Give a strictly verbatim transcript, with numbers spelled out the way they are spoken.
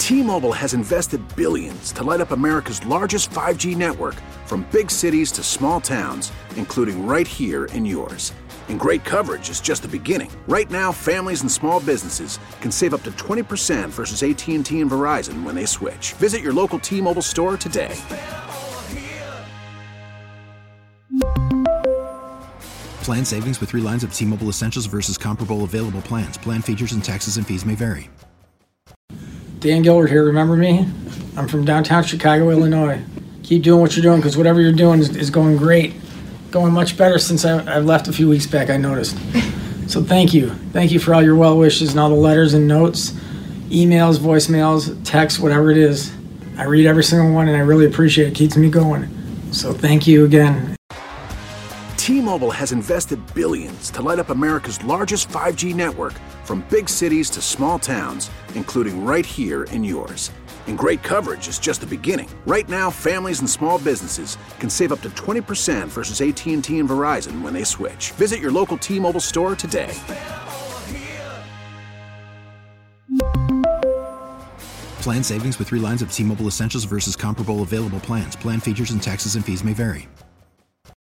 T-Mobile has invested billions to light up America's largest five G network, from big cities to small towns, including right here in yours. And great coverage is just the beginning. Right now, families and small businesses can save up to twenty percent versus A T and T and Verizon when they switch. Visit your local T-Mobile store today. Plan savings with three lines of T-Mobile Essentials versus comparable available plans. Plan features and taxes and fees may vary. Dan Gilbert here, remember me? I'm from downtown Chicago, Illinois. Keep doing what you're doing, because whatever you're doing is, is going great. Going much better since I, I left a few weeks back, I noticed. So thank you. Thank you for all your well wishes and all the letters and notes, emails, voicemails, texts, whatever it is. I read every single one, and I really appreciate it. It keeps me going. So thank you again. T-Mobile has invested billions to light up America's largest five G network, from big cities to small towns, including right here in yours. And great coverage is just the beginning. Right now, families and small businesses can save up to twenty percent versus A T and T and Verizon when they switch. Visit your local T-Mobile store today. Plan savings with three lines of T-Mobile Essentials versus comparable available plans. Plan features and taxes and fees may vary.